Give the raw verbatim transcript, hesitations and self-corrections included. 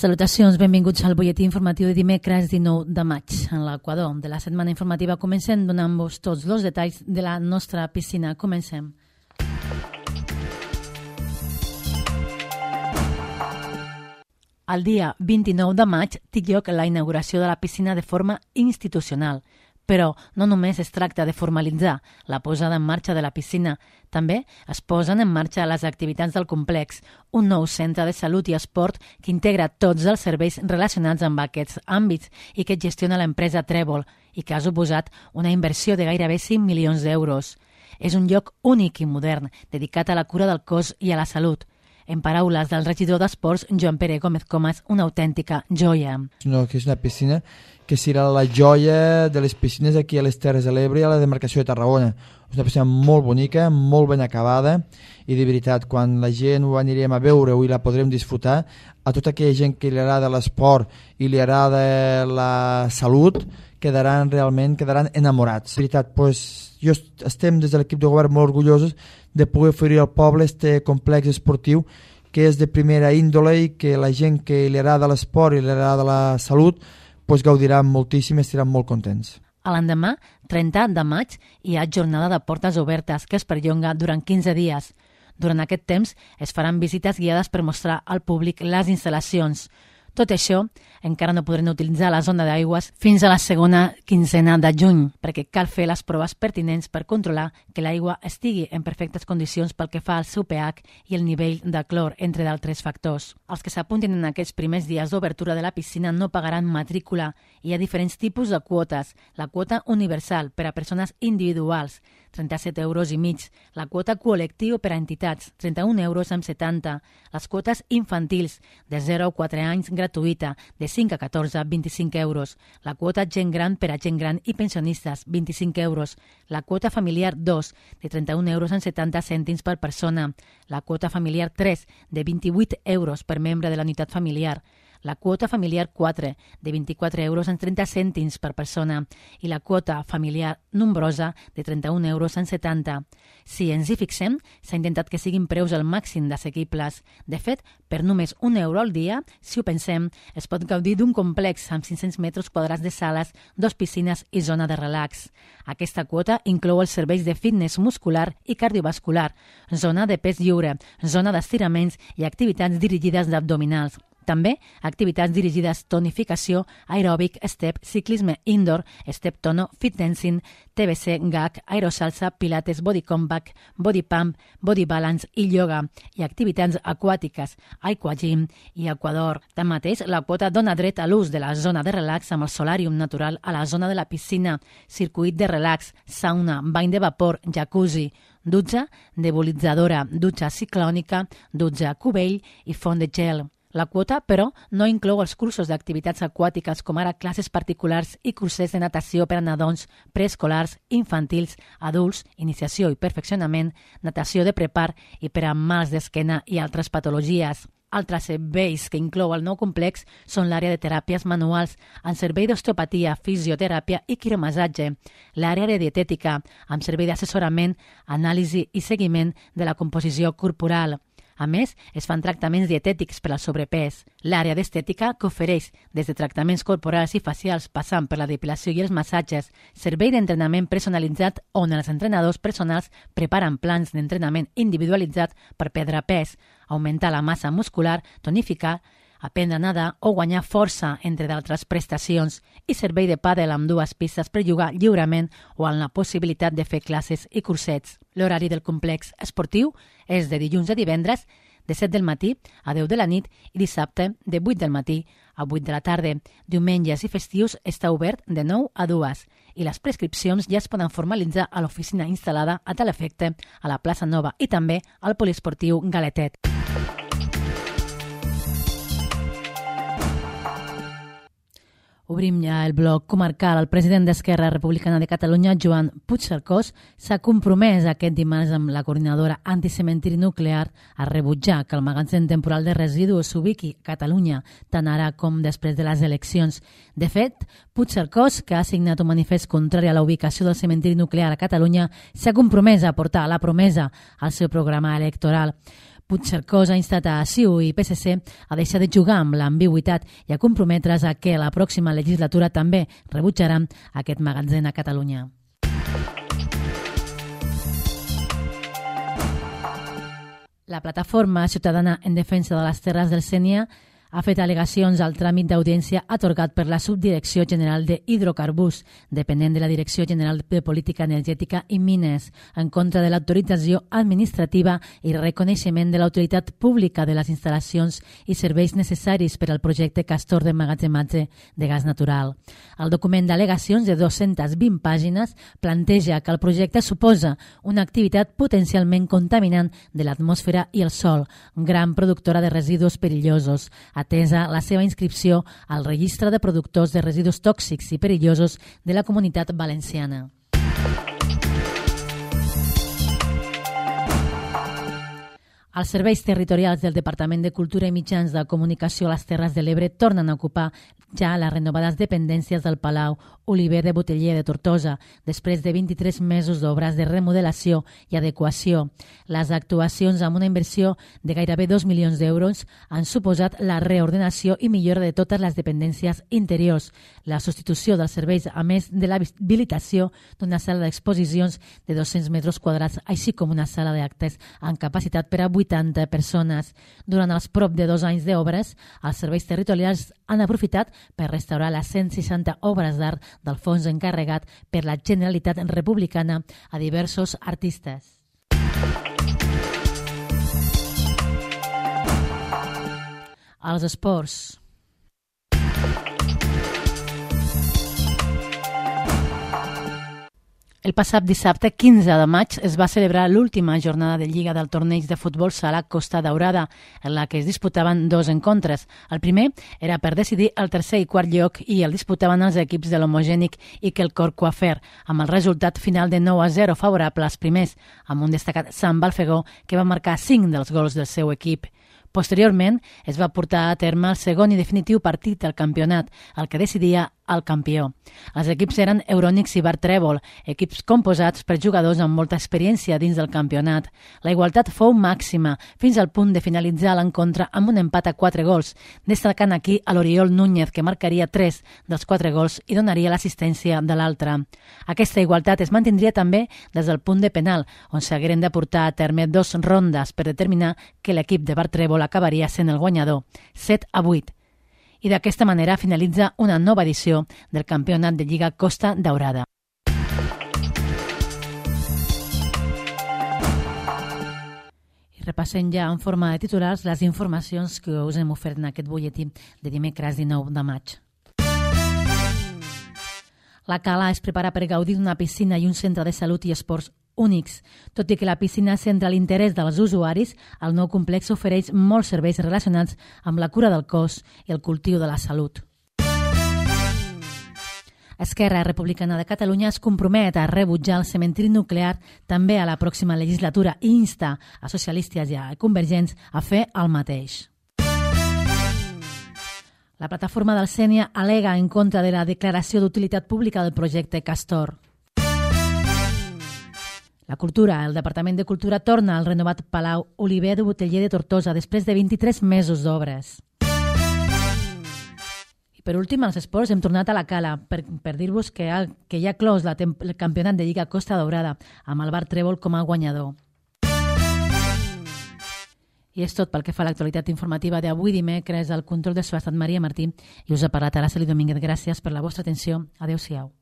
Salutacions, benvinguts al butlletí informatiu de dimecres dinou de maig. En l'Equador de la setmana informativa comencem donant-vos tots els detalls de la nostra piscina. Comencem. El dia vint-i-nou de maig té lloc la inauguració de la piscina de forma institucional. Però no només es tracta de formalitzar la posada en marxa de la piscina, també es posen en marxa les activitats del complex, un nou centre de salut i esport que integra tots els serveis relacionats amb aquests àmbits i que gestiona l'empresa Trèvol i que ha suposat una inversió de gairebé cinc milions d'euros. És un lloc únic i modern, dedicat a la cura del cos i a la salut. En paraules del regidor d'Esports, Joan Pere Gómez Comas, una autèntica joia. No, que és una piscina que serà la joia de les piscines aquí a les Terres de l'Ebre i a la demarcació de Tarragona. És una piscina molt bonica, molt ben acabada i de veritat, quan la gent ho anirem a veure i la podrem disfrutar, a tota aquella gent que li agrada l'esport i li agrada la salut, quedaran realment quedaran enamorats. De veritat, pues, jo estem des de l'equip de govern molt orgullosos de poder oferir al poble este complex esportiu que és de primera índole i que la gent que li agrada l'esport i li agrada la salut pues, gaudiran moltíssim i estaran molt contents. A l'endemà, trenta de maig, hi ha jornada de portes obertes que es perllonga durant quinze dies. Durant aquest temps es faran visites guiades per mostrar al públic les instal·lacions. Tot això encara no podran utilitzar la zona d'aigües fins a la segona quinzena de juny, perquè cal fer les proves pertinents per controlar que l'aigua estigui en perfectes condicions pel que fa al seu pH i el nivell de clor, entre d'altres factors. Els que s'apuntin en aquests primers dies d'obertura de la piscina no pagaran matrícula. Hi ha diferents tipus de quotes. La quota universal per a persones individuals, trenta-set euros i mig. La quota col·lectiu per a entitats, trenta-un euros amb setanta. Les quotes infantils, de zero a quatre anys, gratuïta, de cinc a catorze, vint-i-cinc euros. La quota gent gran per a gent gran i pensionistes, vint-i-cinc euros. La quota familiar dos, de trenta-un euros amb setanta cèntims per persona. La quota familiar tres, de vint-i-vuit euros per membre de la unitat familiar. La quota familiar quatre, de vint-i-quatre euros amb trenta cèntims per persona, i la quota familiar nombrosa, de trenta-un euros amb setanta. Si ens hi fixem, s'ha intentat que siguin preus al màxim d'assequibles. De fet, per només un euro al dia, si ho pensem, es pot gaudir d'un complex amb cinc-cents metres quadrats de sales, dos piscines i zona de relax. Aquesta quota inclou els serveis de fitness muscular i cardiovascular, zona de pes lliure, zona d'estiraments i activitats dirigides d'abdominals. També activitats dirigides tonificació, aeròbic, step, ciclisme indoor, step tono, fit dancing, T B C, G A C, aerosalsa, pilates, body combat, body pump, body balance i yoga, i activitats aquàtiques, aquagym i aquador. Tanmateix, la quota dona dret a l'ús de la zona de relax amb el solàrium natural a la zona de la piscina, circuit de relax, sauna, bany de vapor, jacuzzi, dutxa nebulitzadora, dutxa ciclònica, dutxa cubell i font de gel. La quota, però, no inclou els cursos d'activitats aquàtiques com ara classes particulars i cursers de natació per a nadons, preescolars, infantils, adults, iniciació i perfeccionament, natació de prepar i per a mals d'esquena i altres patologies. Altres serveis que inclou el nou complex són l'àrea de teràpies manuals, el servei d'osteopatia, fisioteràpia i quiromassatge, l'àrea de dietètica, amb servei d'assessorament, anàlisi i seguiment de la composició corporal. A més, es fan tractaments dietètics per al sobrepès. L'àrea d'estètica, que ofereix des de tractaments corporals i facials passant per la depilació i els massatges, servei d'entrenament personalitzat on els entrenadors personals preparen plans d'entrenament individualitzat per perdre pes, augmentar la massa muscular, tonificar, aprendre a nedar o guanyar força, entre d'altres prestacions, i servei de pàdel amb dues pistes per jugar lliurement o amb la possibilitat de fer classes i cursets. L'horari del complex esportiu és de dilluns a divendres, de set del matí a deu de la nit i dissabte de vuit del matí a vuit de la tarda. Diumenges i festius està obert de nou a dues i les prescripcions ja es poden formalitzar a l'oficina instal·lada a tal efecte a la plaça Nova i també al poliesportiu Galetet. Obrim ja el bloc comarcal. El president d'Esquerra Republicana de Catalunya, Joan Puigcercós, s'ha compromès aquest dimarts amb la coordinadora anticementiri nuclear a rebutjar que el magatzem temporal de residus s'ubiqui a Catalunya, tant ara com després de les eleccions. De fet, Puigcercós, que ha signat un manifest contrari a la ubicació del cementiri nuclear a Catalunya, s'ha compromès a portar la promesa al seu programa electoral. Puigcercós ha instat a C I U i P S C a deixar de jugar amb l'ambigüitat i a comprometre's a que la pròxima legislatura també rebutjaran aquest magatzem a Catalunya. La plataforma ciutadana en defensa de les terres del Sénia ha fet al·legacions al tràmit d'audiència atorgat per la Subdirecció General de Hidrocarburs, depenent de la Direcció General de Política Energètica i Mines, en contra de l'autorització administrativa i reconeixement de l'autoritat pública de les instal·lacions i serveis necessaris per al projecte Castor d'emmagatzematge de gas natural. El document d'al·legacions de dues-centes vint pàgines planteja que el projecte suposa una activitat potencialment contaminant de l'atmosfera i el sòl, gran productora de residus perillosos, atesa la seva inscripció al Registre de Productors de Residus Tòxics i Perillosos de la Comunitat Valenciana. Els serveis territorials del Departament de Cultura i Mitjans de Comunicació a les Terres de l'Ebre tornen a ocupar ja les renovades dependències del Palau Oliver de Boteller de Tortosa, després de vint-i-tres mesos d'obres de remodelació i adequació. Les actuacions amb una inversió de gairebé dos milions d'euros han suposat la reordenació i millora de totes les dependències interiors, la substitució dels serveis a més de l'habilitació d'una sala d'exposicions de dos-cents metres quadrats, així com una sala d'actes amb capacitat per a vuitanta persones. Durant els prop de dos anys d'obres, els serveis territorials han aprofitat per restaurar les cent seixanta obres d'art del fons encarregat per la Generalitat Republicana a diversos artistes. Els esports. El passat dissabte, quinze de maig, es va celebrar l'última jornada de Lliga del torneig de futbol sala Costa Daurada, en la que es disputaven dos encontres. El primer era per decidir el tercer i quart lloc i el disputaven els equips de l'Homogènic i Quelcor Coafer, amb el resultat final de nou a zero favorable als primers, amb un destacat Sant Balfegó que va marcar cinc dels gols del seu equip. Posteriorment, es va portar a terme el segon i definitiu partit del campionat, el que decidia el campió. Els equips eren Eurònix i Bar Trèvol, equips composats per jugadors amb molta experiència dins del campionat. La igualtat fou màxima, fins al punt de finalitzar l'encontre amb un empat a quatre gols, destacant aquí a l'Oriol Núñez, que marcaria tres dels quatre gols i donaria l'assistència de l'altre. Aquesta igualtat es mantindria també des del punt de penal, on s'hagueren de portar a terme dos rondes per determinar que l'equip de Bar Trèvol acabaria sent el guanyador, set a vuit. I d'aquesta manera finalitza una nova edició del Campionat de Lliga Costa Daurada. I repassem ja en forma de titulars les informacions que us hem ofert en aquest butlletí de dimecres dinou de maig. La Cala es prepara per gaudir d'una piscina i un centre de salut i esports únics. Tot i que la piscina centra l'interès dels usuaris, el nou complex ofereix molts serveis relacionats amb la cura del cos i el cultiu de la salut. Esquerra Republicana de Catalunya es compromet a rebutjar el cementiri nuclear també a la pròxima legislatura i insta a socialistes i a convergents a fer el mateix. La plataforma del Sénia al·lega en contra de la declaració d'utilitat pública del projecte Castor. La Cultura, el Departament de Cultura torna al renovat Palau Oliver de Boteller de Tortosa després de vint-i-tres mesos d'obres. I per últim, als esports hem tornat a la Cala per, per dir-vos que, ha, que ja ha clos la temp- el campionat de Lliga Costa Daurada amb el Bar Trèvol com a guanyador. I és tot pel que fa a l'actualitat informativa d'avui dimecres. Al control de so ha estat Maria Martí i us ha parlat Araceli Domínguez. Gràcies per la vostra atenció. Adéu-siau.